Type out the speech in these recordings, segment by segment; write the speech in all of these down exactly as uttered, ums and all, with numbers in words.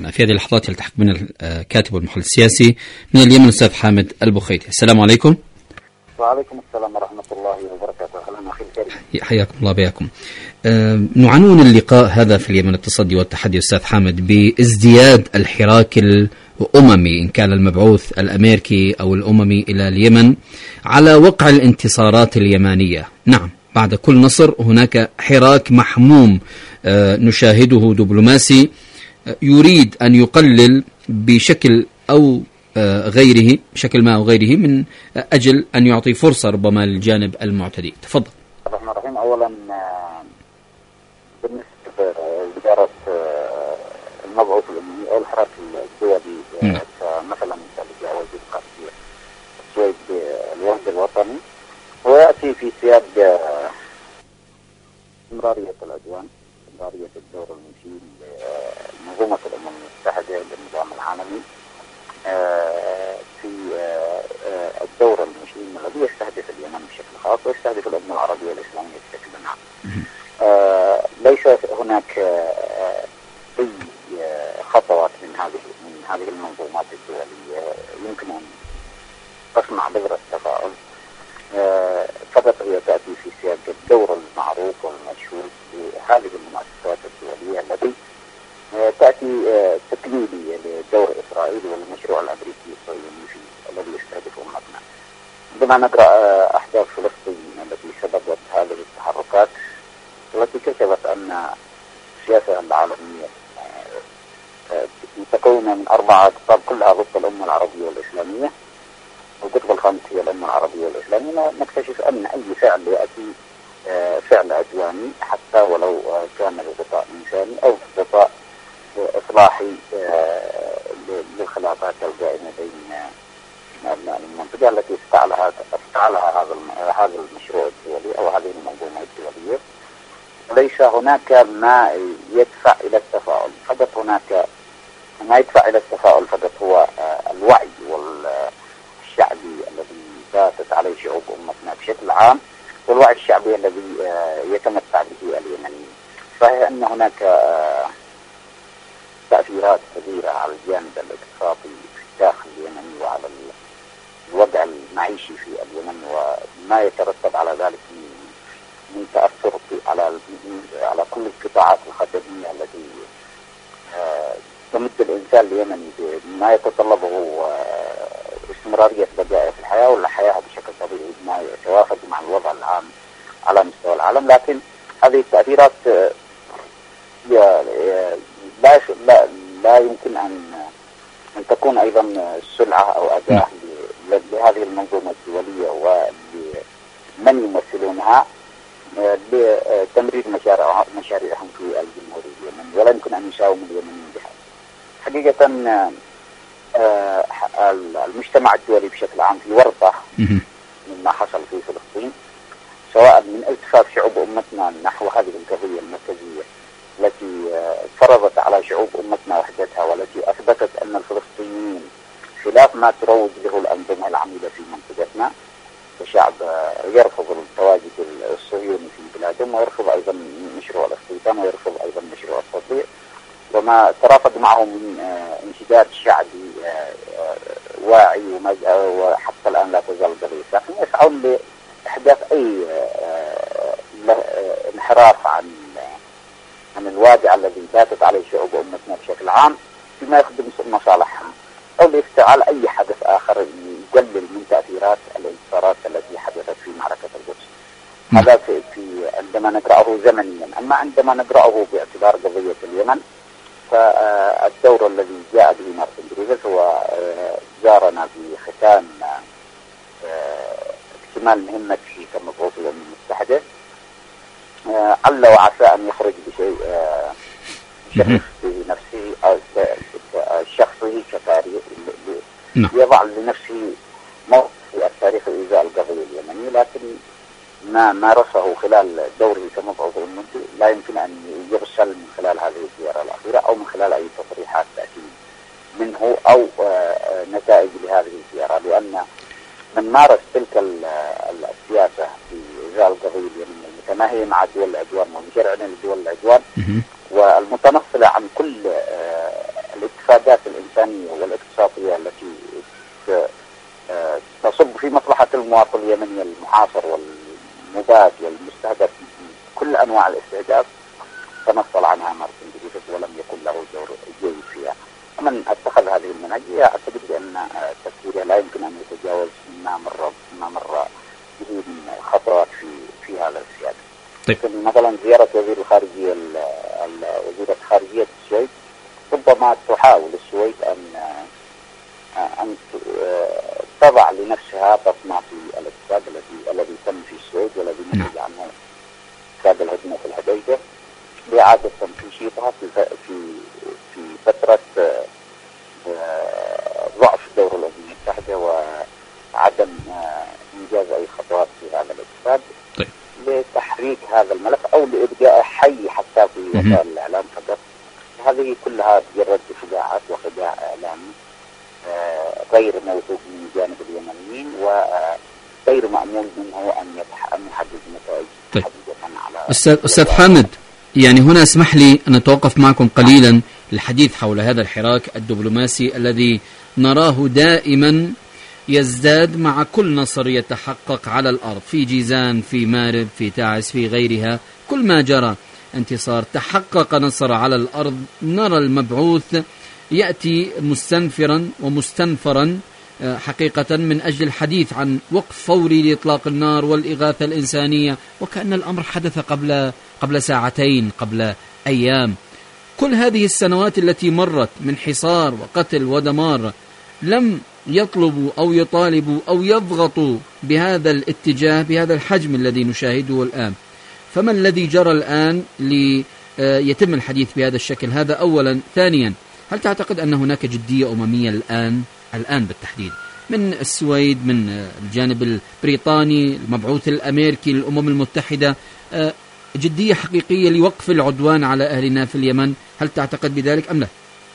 في هذه اللحظات يلتحق بنا الكاتب والمحلل السياسي من اليمن الأستاذ حامد البخيتي. السلام عليكم. وعليكم السلام ورحمة الله وبركاته. أهلا أخي الكريم. حياكم الله بياكم. أه نعنون اللقاء هذا في اليمن التصدي والتحدي أستاذ حامد بازدياد الحراك الأممي، إن كان المبعوث الأمريكي أو الأممي إلى اليمن، على وقع الانتصارات اليمانية. نعم، بعد كل نصر هناك حراك محموم أه نشاهده دبلوماسي أه يريد أن يقلل بشكل أو غيره بشكل ما أو غيره من أجل أن يعطي فرصة ربما للجانب المعتدي. تفضل. الرحمن الرحيم. أولا بالنسبة لزيارة المبعوث الأممي أو الحراك الدولي مثلا مثل وزير الخارجية السويد بالوفد الوطني، ويأتي في سياق استمرارية العدوان، استمرارية الدور المشين لمنظومة الأمم المتحدة للنظام العالمي في الدور المشين الذي يستهدف اليمن بشكل خاص ويستهدف الأمة العربية الإسلامية بشكل عام. ليس هناك أي خطوات من هذه من هذه المنظومات الدولية يمكن أن تصنع بذرة تفاؤل، فقط هي تأتي في سياق الدور المعروف والمشهود لهذه المؤسسات الدولية التي تأتي تكميلية لدور إسرائيل والمشروع الأمريكي الصهيوني فيه الذي يستهدف أمتنا. عندما نقرأ أحداث فلسطين التي سببت هذه التحركات التي كشفت أن السياسة العالمية متكونة من أربعة أقطاب كلها ضد الأمة العربية والإسلامية، والقطب الخامس هي الأمة العربية والإسلامية، نكتشف أن أي فعل يأتي فعل عدواني حتى ولو كان بغطاء إنساني أو بغطاء إصلاحي للخلافات القائمة بين أبناء المنطقة التي استعلها استعلها هذا هذا المشروع الدولي أو هذه المنظومة الدولية. ليس هناك ما يدفع إلى التفاؤل، فقط هناك ما يدفع إلى التفاؤل فقط هو الوعي والشعبي الذي باتت عليه شعوب أمتنا بشكل عام، والوعي الشعبي الذي يتمتع به اليمنيين. صحيح أن هناك تأثيرات كبيرة على الجانب الاقتصادي في الداخل اليمني وعلى الوضع المعيشي في اليمن وما يترتب على ذلك من من تأثر على على كل القطاعات الخدمية التي تمد الإنسان اليمني بما يتطلبه استمرارية بقائه في الحياة والحياة بشكل طبيعي ما يتوافق مع الوضع العام على مستوى العالم. لكن هذه التأثيرات لا لا لا يمكن أن أن تكون أيضا سلعة أو أداة لهذه المنظومة الدولية ولمن يمثلونها لتمرير مشاريع مشاريعهم في الجمهورية اليمنية، ولا يمكن أن يساوموا اليمنيين بها. حقيقة المجتمع الدولي بشكل عام في ورطة مما حصل في فلسطين، سواء من التفاف شعوب أمتنا نحو هذه القضية المركزية التي فرضت على شعوب أمتنا وحدتها، والتي أثبتت أن الفلسطينيين خلاف ما تروج له الأنظمة العميلة في منطقتنا، وشعب يرفض التواجد الصهيوني في بلادهم ويرفض أيضا مشروع الاستيطان ويرفض أيضا مشروع التطبيع، وما ترافق معه من انشداد شعبي واعي وحتى الآن لا تزال قضية ساخنة، يسعون لإحداث أي انحراف عن عن الوادع الذي باتت عليه شعوب أمتنا بشكل عام فيما يخدم مصالحهم، أو لافتعال أي حدث آخر يقلل من تأثيرات الانتصارات التي حدثت في معركة القدس. هذا في, في عندما نقرأه زمنيا. أما عندما نقرأه باعتبار قضية اليمن، فالدور الذي جاء به مارتن جريفيث هو زارنا في ختام اكتمال مهمته كمبعوث الأمم المتحدة، عل وعسى أن يخرج بشيء شخص بنفسه أو شخصه كتاريخ يضع لنفسه موقف في التاريخ إزاء القضية اليمنية، لكن ما مارسه خلال دوره كمبعوث الأمم لا يمكن أن يغسل من خلال هذه الزيارة الأخيرة أو من خلال أي تصريحات تأتي منه أو نتائج لهذه الزيارة، لأن من مارس تلك السياسة في إزاء القضية اليمنية المتماهية مع دول العدوان ومشرعنا لدول العدوان والمتنصلة عن كل الاتفاقات الإنسانية والاقتصادية التي تصب في مصلحة المواطن اليمني المحاصر والمباد والمستهدف كل أنواع الاستهداف تنصل عنها مارتن جريفيث ولم يكن له دور جيد فيها. ومن اتخذ هذه المنهجية أعتقد بأن تفكيره لا يمكن أن يتجاوز ما مر ما مر به من خطوات في في هذا السياق. طيب. مثلا زيارة وزير الخارجية وزيرة خارجية السويد ربما تحاول السويد أن أن تضع لنفسها بصمة في الاقتصاد الذي الذي تم في السويد والذي نتج عنه اقتصاد الهدنة في الحديدة لإعادة تنشيطها في في في فترة ضعف دور الأمم المتحدة وعدم إنجاز أي خطوات في هذا الاقتصاد. طيب. لتحريك هذا الملف أو لإبقاء حي حتى في وسائل الإعلام فقط. هذه كلها مجرد شجاعات وخداع إعلامي غير موثوق من جانب اليمنيين وغير مأمون منه أن أن يحدد نتائج. طيب. على أستاذ أستاذ حامد، يعني هنا اسمح لي أن أتوقف معكم قليلا للحديث حول هذا الحراك الدبلوماسي الذي نراه دائما يزداد مع كل نصر يتحقق على الأرض، في جيزان، في مارب، في تعز، في غيرها. كل ما جرى انتصار تحقق نصر على الأرض نرى المبعوث يأتي مستنفرا ومستنفرا حقيقة من أجل الحديث عن وقف فوري لإطلاق النار والإغاثة الإنسانية، وكأن الأمر حدث قبل قبل ساعتين، قبل أيام. كل هذه السنوات التي مرت من حصار وقتل ودمار لم يطلبوا أو يطالبوا أو يضغطوا بهذا الاتجاه بهذا الحجم الذي نشاهده الآن. فما الذي جرى الآن ليتم الحديث بهذا الشكل؟ هذا أولا. ثانيا، هل تعتقد أن هناك جدية أممية الآن الآن بالتحديد من السويد، من الجانب البريطاني، المبعوث الأمريكي للأمم المتحدة، جدية حقيقية لوقف العدوان على أهلنا في اليمن؟ هل تعتقد بذلك أم لا؟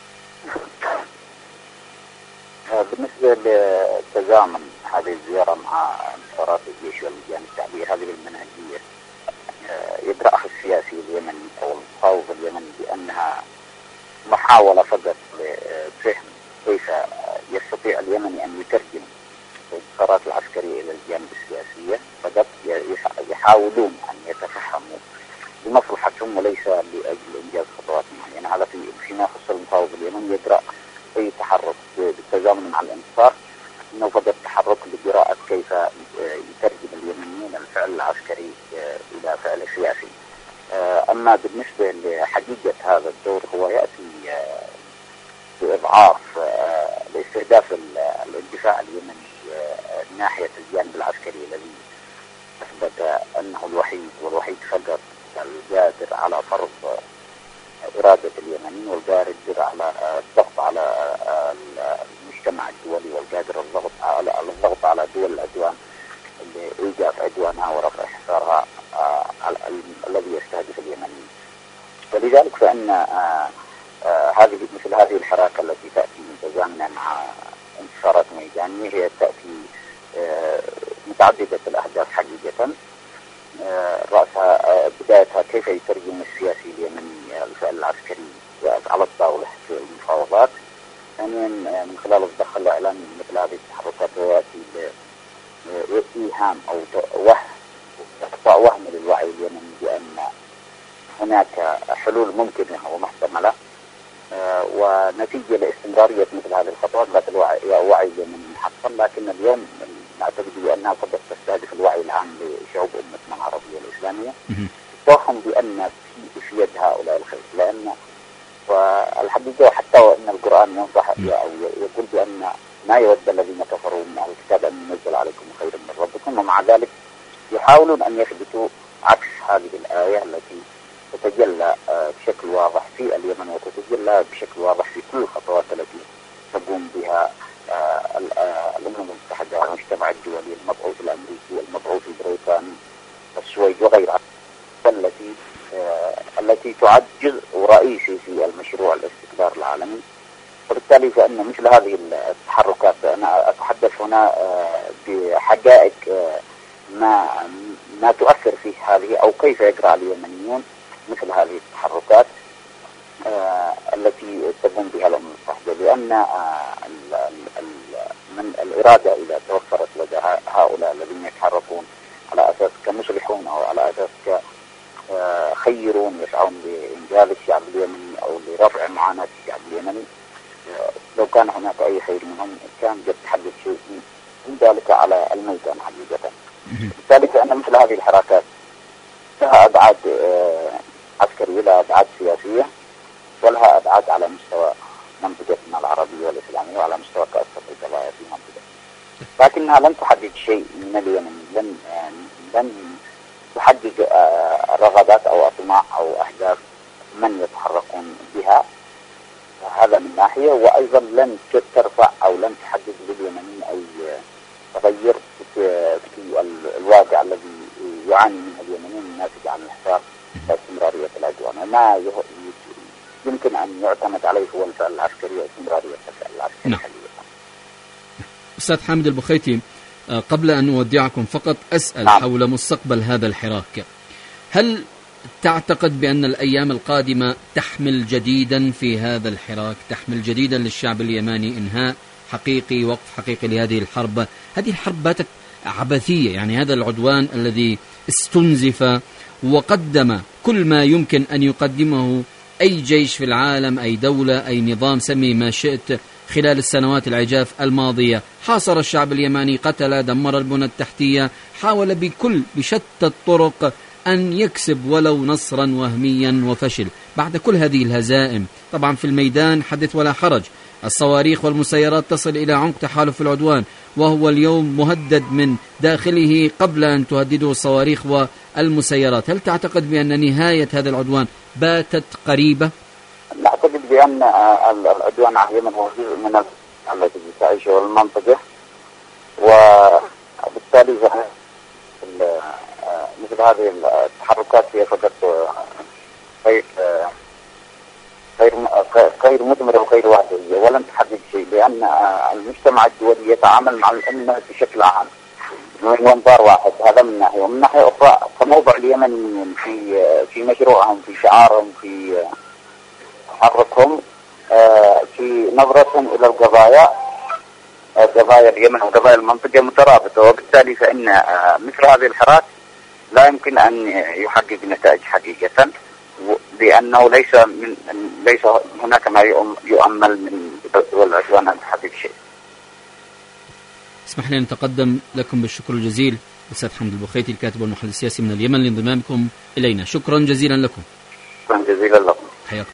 بالنسبة لتزامن هذه الزيارة مع انتصارات الجيش واللجان الشعبية، هذه المنهجية يدرأها السياسي اليمني أو المفاوض اليمني بأنها محاولة فقط لفهم كيف يستطيع اليمني أن يترجم الانتصارات العسكرية إلى الجانب السياسية، فقط يحاولون أن يتفهموا بمصلحتهم وليس لأجل إنجاز خطوات معينة. هذا في فيما يخص المفاوض اليمني يدرأ أي تحرك بالتزامن مع الانتصار إنه فقط تحرك لقراءة كيف يترجم اليمنيين الفعل العسكري إلى فعل سياسي. أما بالنسبة لحقيقة هذا الدور هو يأتي بإضعاف لاستهداف الاندفاع اليمني ناحية الجانب العسكري الذي أثبت أنه الوحيد والوحيد فقط القادر على فرض إرادة اليمنيين والقادر على الضغط على المجتمع الدولي والقادر الضغط على الضغط على دول العدوان لإيقاف عدوانها ورفع حصارها الذي يستهدف اليمنيين. ولذلك فإن هذه مثل هذه الحركة التي تأتي متزامنة مع انتصارات ميدانية هي تأتي متعددة الأهداف حقيقة. رأسها بدايتها كيف يترجم السياسي اليمني الفعل العسكري على الطاولة في المفاوضات. ثانيا من خلال الضخ الإعلامي مثل هذه التحركات يأتي إيهام أو وهم إعطاء وهم للوعي اليمني بأن هناك حلول ممكنة ومحتملة، ونتيجة لاستمرارية مثل هذه الخطوات ذات الوعي وعي اليمني حقا. لكن اليوم نعتقد بأنها قد تستهدف الوعي العام لشعوب أمتنا العربية الإسلامية، توهم بأن في في يد هؤلاء الخير. لأن والحقيقة حتى وإن القرآن ينصح أو يقول بأن ما يود الذين كفروا من أهل الكتاب أن ينزل عليكم خير من ربكم، ومع ذلك يحاولون أن يثبتوا عكس هذه الآية التي تتجلى بشكل واضح في اليمن وتتجلى بشكل واضح في كل الخطوات التي تقوم بها الأمم المتحدة والمجتمع الدولي، المبعوث الأمريكي، المبعوث البريطاني، السويد وغيرها، التي التي تعد جزء رئيسي في المشروع الاستقرار العالمي. وبالتالي فإن مثل هذه التحركات، أنا أتحدث هنا بحقائق ما ما تؤثر في هذه أو كيف يقرأ اليمنيون مثل هذه التحركات، آه التي تقوم بها الأمم المتحدة، لأن آه من الإرادة إذا توفرت لدى هؤلاء الذين يتحركون على أساس كمصلحون أو على أساس كخيرون يسعون لإنجاز الشعب اليمني أو لرفع معاناة الشعب اليمني، لو كان هناك أي خير منهم كان قد تحدث شيء من ذلك على الميدان حقيقة. بالتالي فإن مثل هذه الحركات لها أبعاد عسكرية، لها أبعاد سياسية، ولها أبعاد على مستوى منطقتنا العربية والإسلامية وعلى مستوى كافة القضايا في المنطقة، لكنها لن تحدد شيء من اليمن، لن لن تحدد رغبات أو أطماع أو أهداف من يتحركون بها، هذا من ناحية، وأيضا لن ترفع أو لن تحدد لليمنيين أي تغير في الواقع الذي يعاني منه اليمنيين الناتج عن الحصار واستمرارية العدوان. وما يمكن أن يعتمد عليه هو الفعل العسكري واستمرارية الفعل العسكري. نعم. أستاذ حامد البخيتي، قبل أن أودعكم فقط أسأل نعم. حول مستقبل هذا الحراك، هل تعتقد بأن الأيام القادمة تحمل جديدا في هذا الحراك، تحمل جديدا للشعب اليماني إنهاء حقيقي، وقف حقيقي لهذه الحرب؟ هذه الحرب باتت عبثية، يعني هذا العدوان الذي استنزف وقدم كل ما يمكن أن يقدمه أي جيش في العالم، أي دولة، أي نظام، سمي ما شئت، خلال السنوات العجاف الماضية، حاصر الشعب اليماني، قتل، دمر البنى التحتية، حاول بكل بشتى الطرق أن يكسب ولو نصرا وهميا وفشل. بعد كل هذه الهزائم طبعا في الميدان حدث ولا حرج، الصواريخ والمسيرات تصل إلى عمق تحالف العدوان، وهو اليوم مهدد من داخله قبل أن تهدده الصواريخ والمسيرات. هل تعتقد بأن نهاية هذا العدوان باتت قريبة؟ أعتقد بأن العدوان على اليمن هو جزء من التي تعيشه المنطقة، وبالتالي مثل هذه التحركات هي فقط غير غير غير مثمرة وغير واقعية، ولن تحدد شيء، لأن المجتمع الدولي يتعامل مع الأمة بشكل عام من منظار واحد، هذا من ناحية. ومن ناحية أخرى كموضع اليمنيين في في مشروعهم، في شعارهم، في تحركهم، في نظرتهم إلى القضايا، قضايا اليمن وقضايا المنطقة مترابطة، وبالتالي فإن مثل هذه الحراك لا يمكن أن يحقق نتائج حقيقة، لأنه ليس من ليس هناك ما يؤمل من العدوان أن تحقق شيء. اسمح لي أن نتقدم لكم بالشكر الجزيل أستاذ حامد البخيتي، الكاتب والمحلل السياسي من اليمن، لانضمامكم إلينا. شكرا جزيلا لكم. شكرا جزيلا لكم.